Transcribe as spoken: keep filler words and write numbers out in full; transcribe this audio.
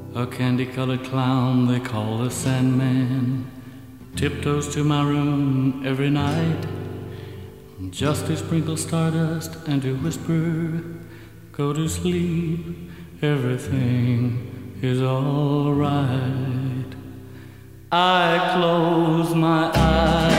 A candy-colored clown they call the Sandman tiptoes to my room every night, just to sprinkle stardust and to whisper, go to sleep, everything is all right. I close my eyes